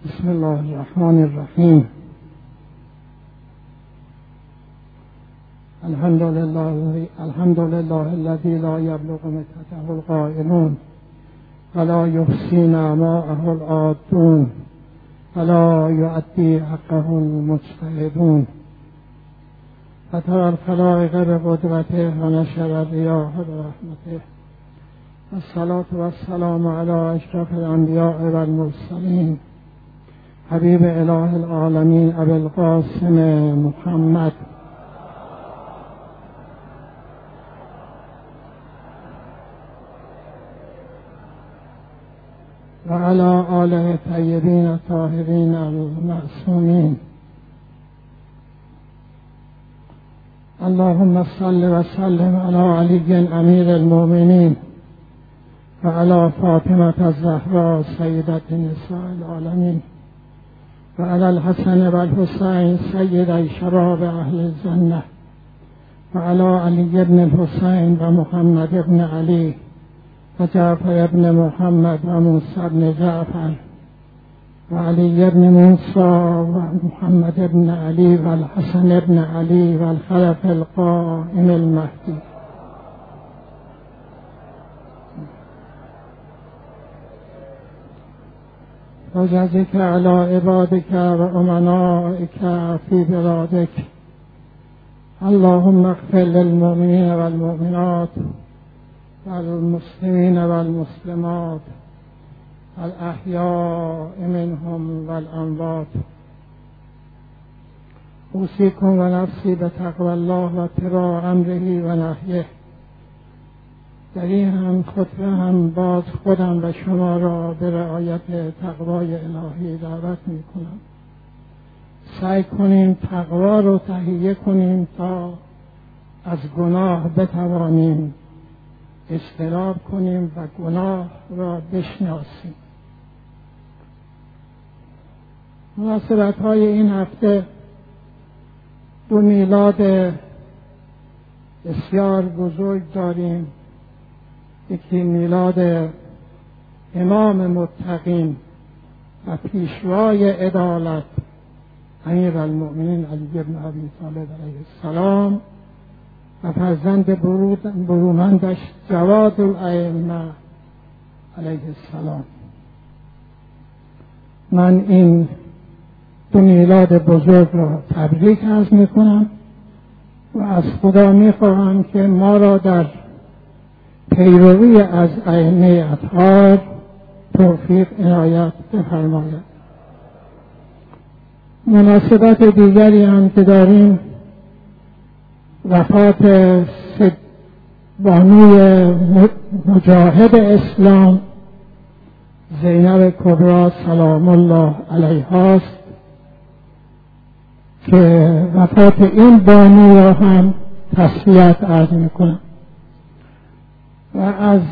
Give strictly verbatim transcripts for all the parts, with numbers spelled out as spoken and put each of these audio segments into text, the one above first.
بسم الله الرحمن الرحیم. الحمد لله الحمد لله الذي لا يبلغ مدته القائلون ولا يحصي نعماءه العادون ولا يؤدي حقه المجتهدون فترى الخلائق بقدرته ونشر الرياح برحمته. الصلاة والسلام على أشرف الأنبياء والمرسلين حبیب اله العالمین ابی القاسم محمد و علی آله طیبین الطاهرین المعصومین. اللهم صل و سلم علی علی امیر المؤمنین و علی فاطمة الزهراء سیدة نساء العالمین و علی الحسن و الحسین سیدی شراب اهل الجنة و علی علی بن الحسین و محمد بن علی و جعفر بن محمد و موسی بن جعفر و علی بن موسی و محمد بن علی و الحسن بن علی و الخلف القائم المهدی. وجزك على عبادك وأمنائك في بلادك. اللهم اغفر للمؤمنين والمؤمنات والمسلمين والمسلمات الأحياء منهم والأموات. أوصيكم ونفسي بتقوى الله واتباع أمره ونهيه. در این هم خطبه هم باز خودم و شما را به رعایت تقوای الهی دعوت می کنم. سعی کنیم تقوا رو تهیه کنیم تا از گناه بتوانیم اجتناب کنیم و گناه را بشناسیم. مناسبت های این هفته دو میلاد بسیار بزرگ داریم. یکی میلاد امام متقین و پیشوای عدالت امیر المؤمنین علی بن ابی طالب علیه السلام و فرزند برومندش جواد الائمه علیه السلام. من این دو میلاد بزرگ را تبریک عرض میکنم و از خدا میخواهم که ما را در پیروی از ائمه اطهار توفیق عنایت بفرماید. مناسبت دیگری هم که داریم وفات بانوی مجاهد اسلام زینب کبری سلام الله علیها است که وفات این بانو را هم تسلیت عرض میکنم و از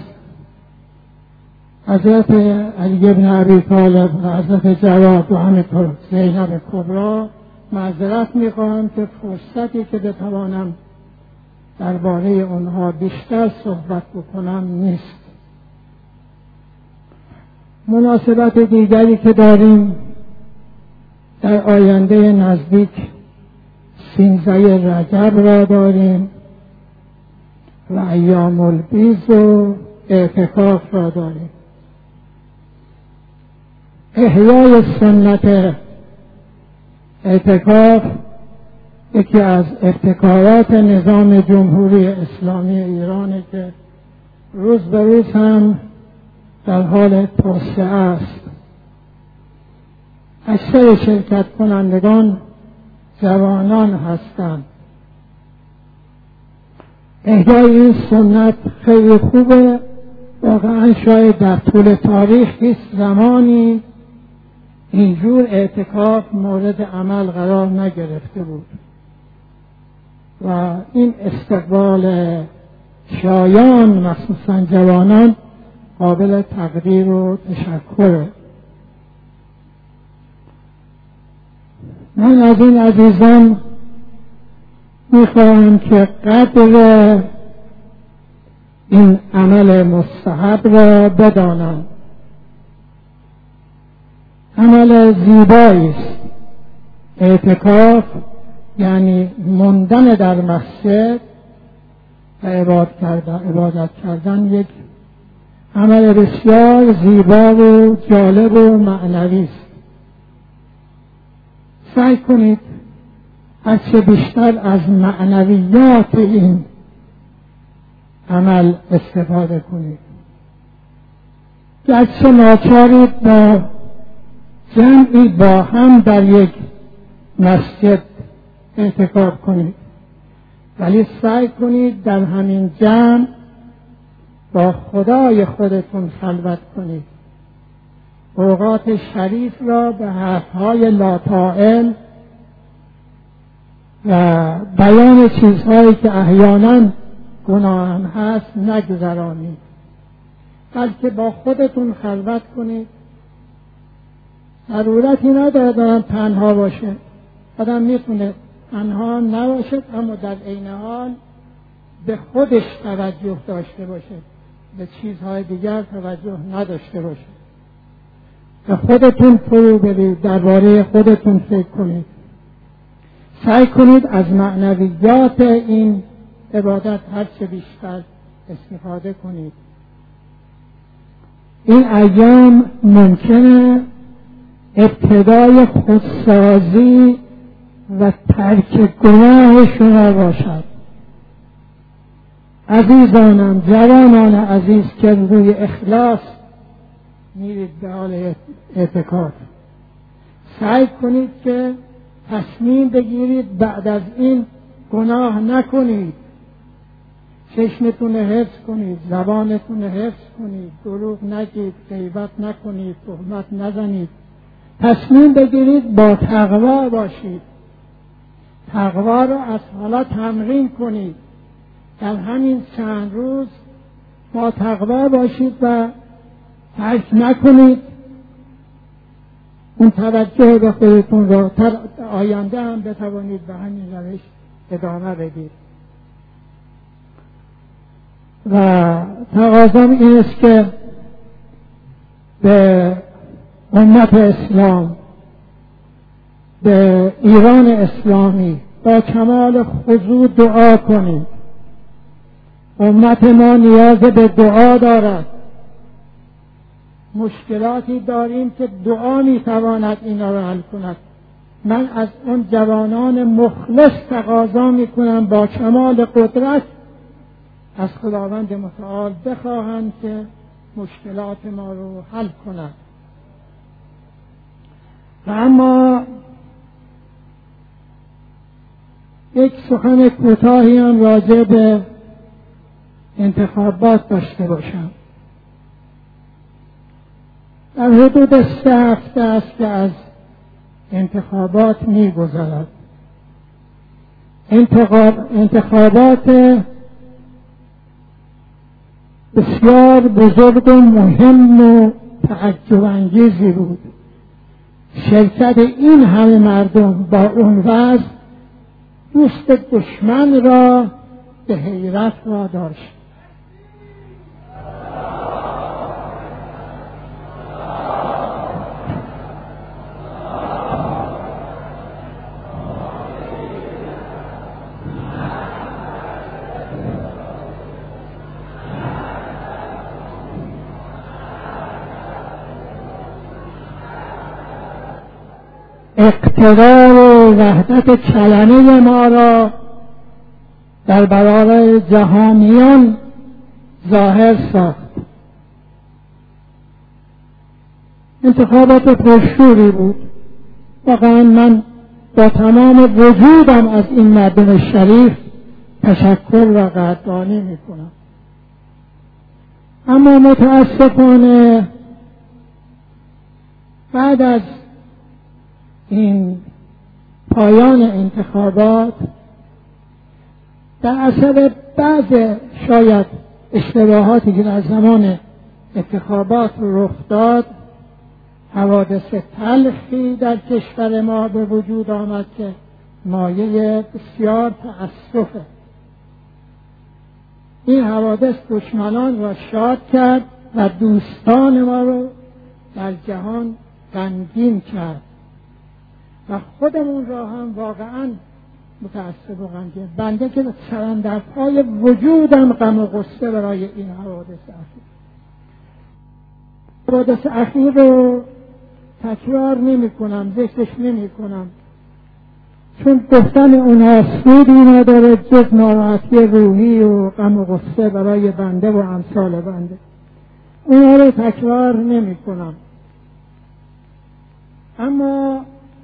حضرت علی بن ابی طالب و حضرت جواد و همینطور زینب کبری معذرت میخواهم که فرصتی که بتوانم درباره اونها بیشتر صحبت بکنم نیست. مناسبت دیگری که داریم در آینده نزدیک سینزده رجب را داریم و ایام البیض و اعتکاف را داریم. احیای سنت اعتکاف یکی از ابتکارات نظام جمهوری اسلامی ایرانه که روز به روز هم در حال توسعه است. اکثر شرکت کنندگان جوانان هستند. احیای این سنت خیلی خوبه. واقعا شاید در طول تاریخ هیچ زمانی اینجور اعتکاف مورد عمل قرار نگرفته بود و این استقبال شایان مخصوصا جوانان قابل تقدیر و تشکره. من از این عزیزان میخواهم که قدر این عمل مستحب را بدانند. عمل زیبایی است. اعتکاف یعنی موندن در مسجد و عبادت کردن, عبادت کردن یک عمل بسیار زیبا و جالب و معنوی است. سعی کنید هرچه بیشتر از معنویات این عمل استفاده کنید. گرچه ناچارید با جمعی با هم در یک مسجد اعتکاف کنید، ولی سعی کنید در همین جمع با خدای خودتون خلوت کنید. اوقات شریف را به حرفهای لاطائل و بیان چیزهایی که احیانا گناه هم هست نگذرانید، بلکه با خودتون خلوت کنید. ضرورتی نداره آدم تنها باشه، آدم میتونه تنها نباشه اما در عین حال به خودش توجه داشته باشه، به چیزهای دیگر توجه نداشته باشه. به خودتون فرو برید، درباره خودتون فکر کنید. سعی کنید از معنویات این عبادت هرچه بیشتر استفاده کنید. این ایام ممکنه ابتدای خودسازی و ترک گناه شما باشد. عزیزانم، جوانان عزیز که روی اخلاص میرید به حال اعتکاف، سعی کنید که تصمیم بگیرید بعد از این گناه نکنید. چشمتون حفظ کنید، زبانتون حفظ کنید، دروغ نگید، غیبت نکنید، تهمت نزنید. تصمیم بگیرید با تقوا باشید. تقوا رو از حالا تمرین کنید. در همین چند روز با تقوا باشید و ترک نکنید. اون توجه به خودتون را در آینده هم بتوانید به همین روش ادامه بدید. و تقاضام این است که به امت اسلام، به ایران اسلامی با کمال خضوع دعا کنید. امت ما نیاز به دعا دارد. مشکلاتی داریم که دعا میتواند اینا را حل کند. من از اون جوانان مخلص تقاضا میکنم با کمال قدرت از خداوند متعال بخواهند که مشکلات ما رو حل کند. و اما یک سخن کوتاهی هم راجع به انتخابات داشته باشم. در حدود سه هفته است که از انتخابات می گذرد. انتخابات بسیار بزرگ و مهم و تعجب انگیزی بود. شرکت این همه مردم با اون وضع دوست دشمن را به حیرت را داشت. اقتدار و وحدت کلمه ما را در برابر جهانیان ظاهر ساخت. انتخابات پرشوری بود. واقعا من با تمام وجودم از این مردم شریف تشکر و قدردانی میکنم. اما متاسفانه بعد از این پایان انتخابات در اثر بعض شاید اشتباهاتی که در زمان انتخابات رخ داد، حوادث تلخی در کشور ما به وجود آمد که مایه بسیار تأسفه. این حوادث دشمنان را شاد کرد و دوستان ما رو در جهان غمگین کرد و خودمون را هم واقعا متاسف و غمگین. بنده که سرم در پای وجودم غم و غصه برای این حوادث اخیر حوادث اخیر رو تکرار نمی کنم، ذکرش نمی کنم، چون گفتن اونها سودی نداره جز ناراحتی روحی و غم و غصه برای بنده و امثال بنده. اونها رو تکرار نمی کنم. اما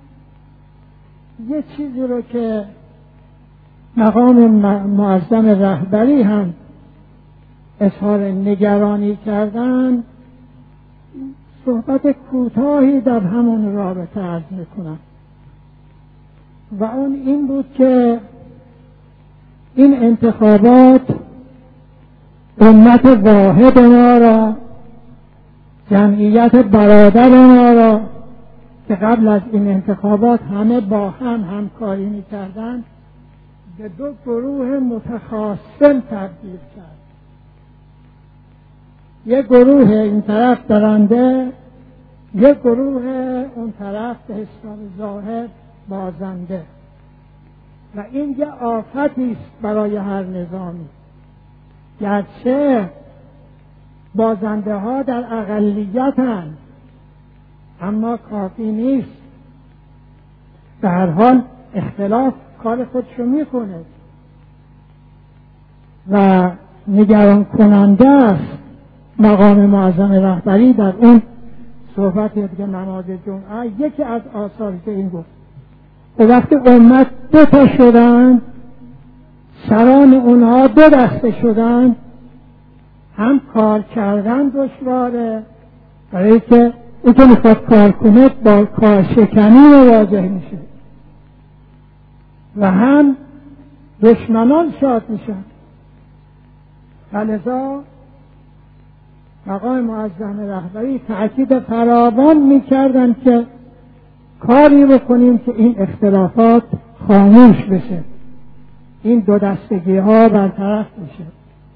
یه چیزی رو که مقام معظم رهبری هم اظهار نگرانی کردن، صحبت کوتاهی در همون رابطه عرض میکنم و اون این بود که این انتخابات امت واحد ما را، جمعیت برادر ما را که قبل از این انتخابات همه با هم همکاری میکردن به دو گروه متخاصم تبدیل کرد. یک گروه این طرف برنده، یک گروه اون طرف به حساب ظاهر بازنده و این یه آفتی است برای هر نظامی. گرچه بازنده ها در اقلیت‌اند اما کافی نیست. به هر حال اختلاف کار خودشو میکنه و نگران کننده است مقام معظم رهبری در اون صحبتی که نماز جمعه یکی از آثاری که این گفت و وقتی امت دو تا شدن، سران اونها دو دسته شدن، هم کار کردن دشواره برای که او که میخواد کار کنه با کار شکنی مواجه میشه و هم دشمنان شاد میشن. لذا مقام معظم رهبری تأکید فراوان میکردن که کاری بکنیم که این اختلافات خاموش بشه، این دو دستگی ها برطرف بشه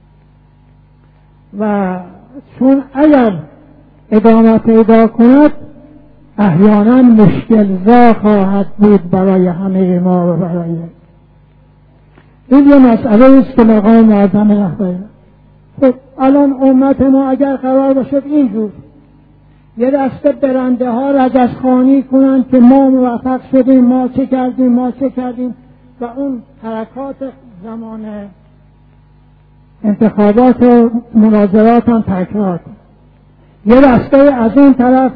و چون اگر ادامه پیدا کند احیانا مشکل‌زا خواهد بود برای همه ما و برای این یه مسئله است که مقام معظم رهبری. خب الان امت ما اگر قرار باشد اینجور یه دسته برنده ها رجزخوانی کنن که ما موفق شدیم، ما چه کردیم ما چه کردیم و اون حرکات زمان انتخابات و مناظرات هم تکرار کن، یه دسته از اون طرف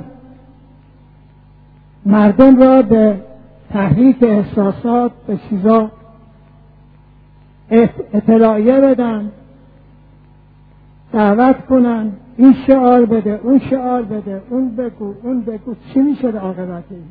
مردم را به تحریک احساسات به چیزا اطلاعیه بدن، دعوت کنن، این شعار بده اون شعار بده، اون بگو اون بگو. چی میشه به عاقبت این؟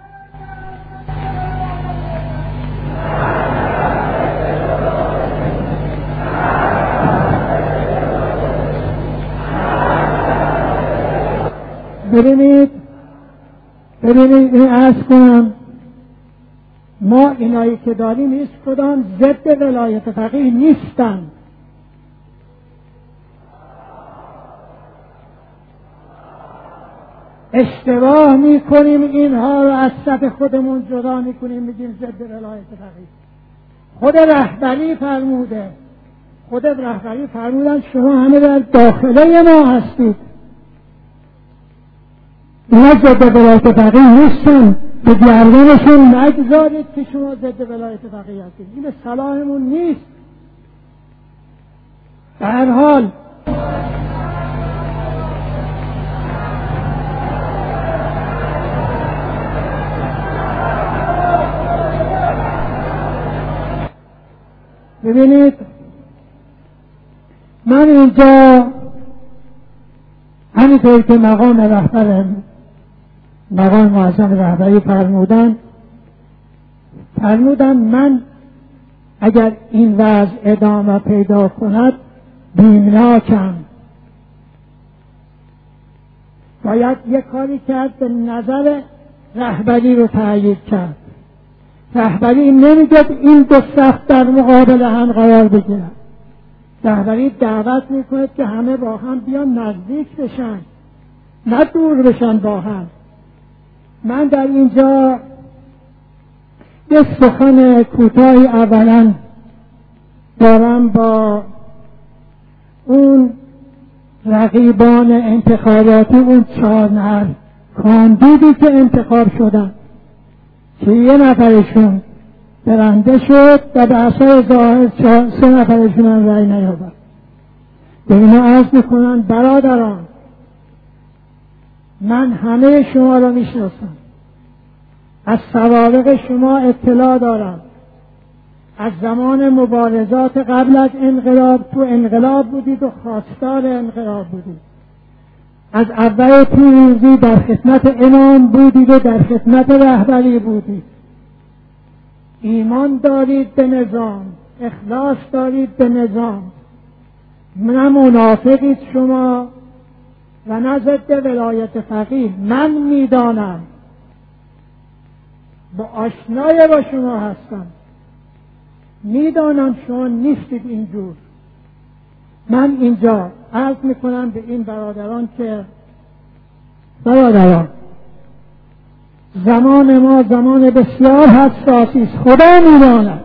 ببینید ببینید این عرض کنم، ما اینایی که داریم هیچ کدام ضد ولایت فقیه نیستن. اشتباه میکنیم اینها رو از صف خودمون جدا میکنیم میگیم ضد ولایت فقیه. خود رهبری فرموده، خود رهبری فرمودن شما همه در داخله ما هستید، اینا ضد ولایت فقیه نیستن، به گردنشون نگذارید که شما ضد ولایت فقیه هستید، این به صلاحمون نیست. به هر حال ببینید من اینجا همینطور که مقام رهبر مقام معظم رهبری فرمودن فرمودن من اگر این وضع ادامه پیدا کند بیمناکم، باید یک کاری کرد به نظر رهبری رو تأیید کرد. رهبری نمیگه این دو صف در مقابل هم قرار بگیرن، رهبری دعوت میکنه که همه با هم بیان نزدیک بشن، نه دور بشن با هم. من در اینجا یه سخن کوتاهی اولا دارم با اون رقیبان انتخاباتی، اون چهار نفر کاندیدی که انتخاب شدن که یه نفرشون برنده شد و به اثر ظاهر سه نفرشون هم رأی نیاورد. به اینا عرض میکنن برادران، من همه شما را میشناسم، از سوابق شما اطلاع دارم، از زمان مبارزات قبل از انقلاب تو انقلاب بودید و خواستار انقلاب بودید، از اول پیروزی در خدمت امام بودید و در خدمت رهبری بودید، ایمان دارید به نظام، اخلاص دارید به نظام، نه منافقید شما و نه ضد ولایت فقیه. من میدانم، با آشنای با شما هستم، میدانم شما نیستید اینجور. من اینجا عرض میکنم به این برادران که برادران، زمان ما زمان بسیار حساسی است. خدا میداند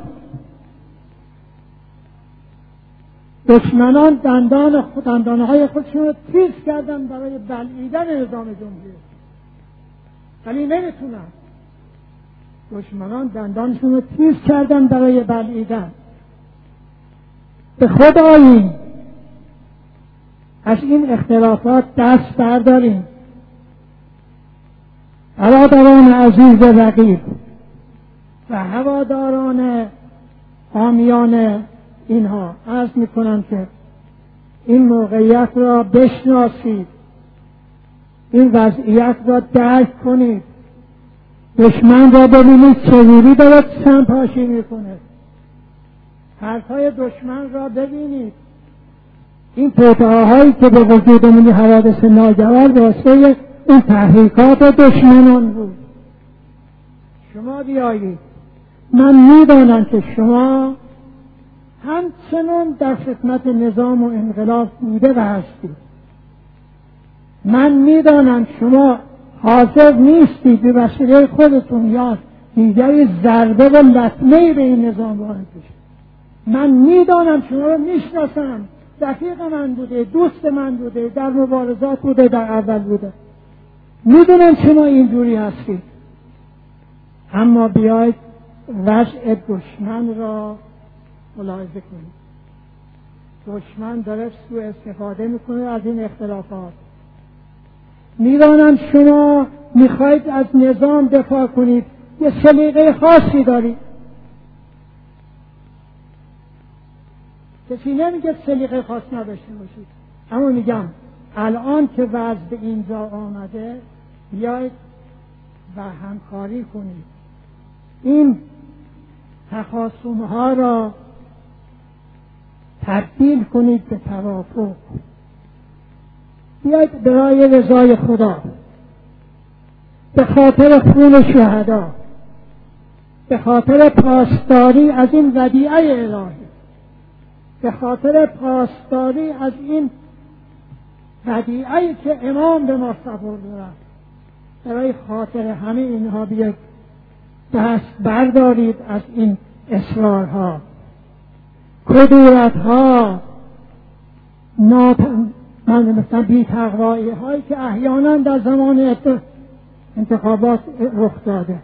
دشمنان دندان دندانهای خودشون رو تیز کردن برای بلعیدن نظام جمهوری، ولی نمیتونن. دشمنان دندانشون رو تیز کردن برای بلعیدن. به خدایی از این اختلافات دست برداریم. برادران عزیز رقیب و هواداران حامیان اینها، عرض میکنم که این موقعیت را بشناسید، این وضعیت را درک کنید، دشمن را ببینید چجوری دارد سمپاشی میکنه، حرفهای دشمن را ببینید. این توطئه‌هایی که به وجود آمد، حوادث ناگوار واسه این تحریکات دشمنان بود. شما بیایید، من میدانم که شما همچنان در خدمت نظام و انقلاب بوده و هستید. من میدانم شما حاضر نیستید به وسیله خودتون یا دیگری ضربه و لطمه‌ای به این نظام وارد بشید. من میدانم، شما رو میشناسم، رفیق من بوده، دوست من بوده، در مبارزات بوده، در اول بوده. میدونم شما اینجوری هستید، اما بیاید وضع دشمن را ملاحظه کنید. دشمن داره سوء استفاده میکنه از این اختلافات. میدانم شما میخواید از نظام دفاع کنید، یه سلیقه خاصی دارید. کسی نمیگه سلیقه خاص نداشته باشید، اما میگم الان که وضع به اینجا آمده، بیایید و همکاری کنید. این تخاصم‌ها را تبدیل کنید به توافق. بیایید برای رضای خدا، به خاطر خون شهدا، به خاطر پاسداری از این ودیعه الهی، به خاطر پاسداری از این ودیعه‌ای که امام به ما سپرده است، برای خاطر همه اینها بیایید دست بردارید از این اصرارها، کدورتها، ناپن من مثلا بی تقوایی هایی که احیانا در زمان انتخابات رخ داده.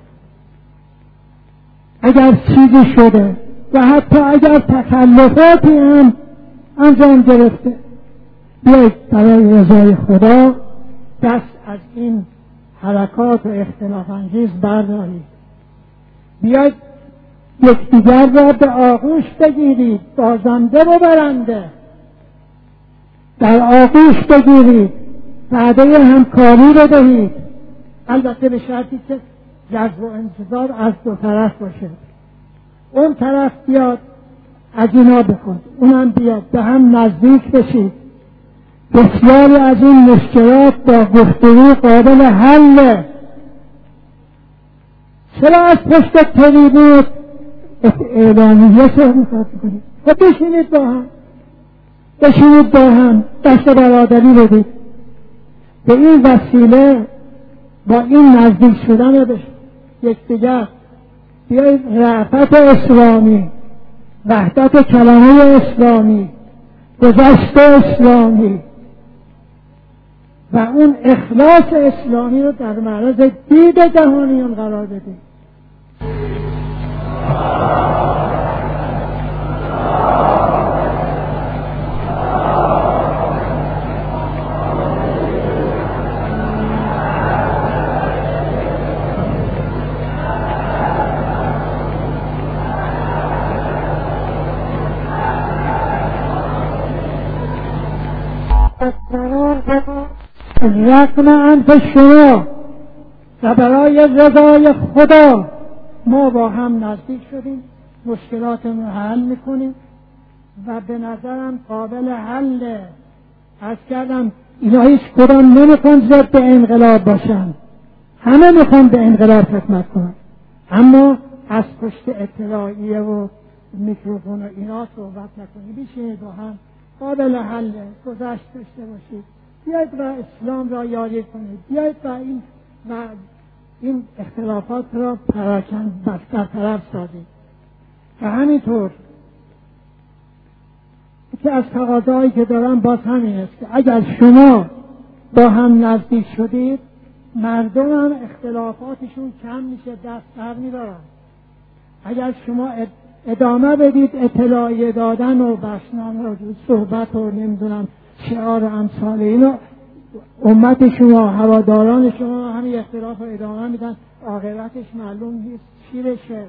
اگر چیزی شده و حتی اگر تکلفاتی هم انجام گرفته، بیایید برای رضای خدا دست از این حرکات و اختلاف انگیز بردارید. بیایید یکدیگر را به آغوش بگیرید، بازنده و برنده در آغوش بگیرید، وعده همکاری رو دهید، البته به شرطی که جذب و انتظار از دو طرف باشه. اون طرف بیاد از اینا بکن، اونم بیاد، به هم نزدیک بشید. بسیاری از این مشکلات با گفتگو قابل حل. چرا از پشت تریبون اعلامیه صحبت کنید؟ خب بشینید با هم، بشینید با هم، دست برادری بدید. به این وسیله با این نزدیک شدن به یکدیگر بیایید رأفت اسلامی، وحدت کلمه اسلامی، گذشت اسلامی و اون اخلاص اسلامی رو در معرض دید جهانیان قرار بدیم. رغم انف شما و برای رضای خدا ما با هم نزدیک شدیم، مشکلاتمون رو حل میکنیم و به نظرم قابل حله. عرض کردم اینا هیچ کدام نمیخوان ضد انقلاب باشن، همه میخوان به انقلاب خدمت کنن، اما از پشت اطلاعیه و میکروفون و اینا صحبت نکنیم. بیشه با هم قابل حله، گذشت داشته باشید، بیایید و اسلام را یاری کنید، بیایید و این و این اختلافات را پراکند برطرف سازید. و همینطور که از تقاضایی که دارم باز همین است که اگر شما با هم نزدیک شدید، مردم هم اختلافاتشون کم میشه، دست بر میدارن. اگر شما ادامه بدید اطلاعیه دادن و برشنامه و صحبت و نمیدونم شعار و امثال اینو، امت شما، هواداران شما همین اختلاف رو ادامه میدن، عاقبتش معلوم نیست چی بشه.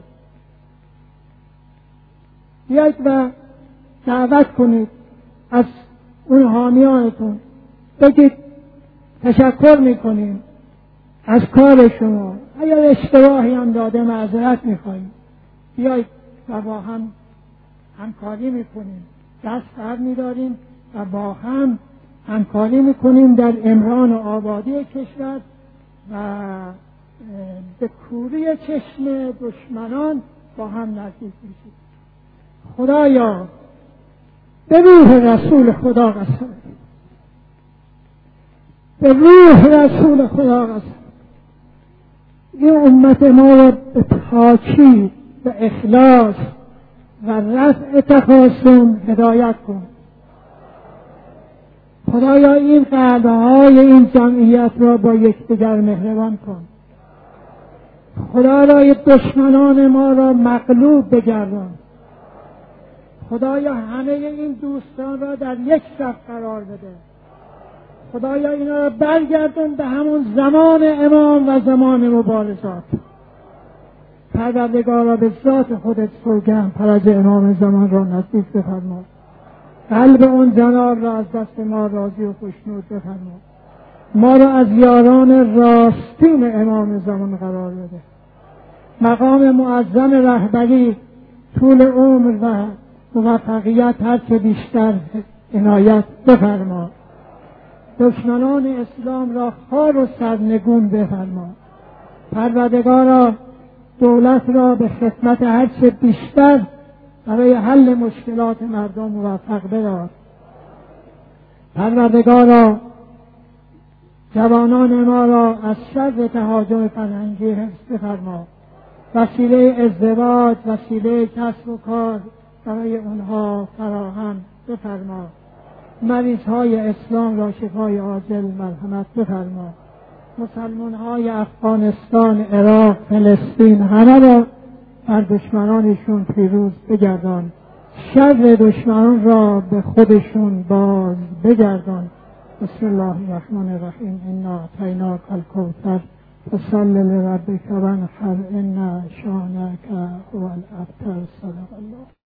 بیایید و دعوت کنید از اون حامیانتون، بگید تشکر میکنیم از کار شما، اگر اشتباهی هم داده معذرت میخواییم. بیایید و با هم همکاری میکنیم، دست بر میداریم و با هم همکاری میکنیم در عمران و آبادی کشور و به کوری چشم دشمنان با هم نزدیک میشیم. خدایا به روح رسول خدا قسم، به روح رسول خدا قسم، این امت ما را به پاکی و اخلاص و رفع تخاصم هدایت کن. خدایا این قلب‌های این جمعیت را با یکدیگر مهربان کن. خدایا دشمنان ما را مغلوب بگردان. خدایا همه این دوستان را در یک صف قرار بده. خدایا اینا را برگردون به همون زمان امام و زمان مبارزات. پروردگارا به ذات خودت سوگند فرج امام زمان را نزدیک بفرما. قلب اون جناب را از دست ما راضی و خوشنود بفرما. ما را از یاران راستین امام زمان قرار بده. مقام معظم رهبری، طول عمر و موفقیت هر چه بیشتر عنایت بفرما. دشمنان اسلام را خار و سرنگون بفرما. پروردگارا دولت را به خدمت هر چه بیشتر برای حل مشکلات مردم موفق بدار. پروردگارا جوانان ما را از شر تهاجم فرهنگی حفظ بفرما. وسیله ازدواج، وسیله کسب و کار برای اونها فراهم بفرما. مریض های اسلام را شفای عاجل مرحمت بفرما. مسلمان های افغانستان، عراق، فلسطین همه را بر دشمنانشون پیروز بگردان. شر دشمنان را به خودشون باز بگردان. بسم الله الرحمن الرحیم. انا اعطیناک الکوثر فصل لربک وانحر ان شانک هو الابتر. صدق الله.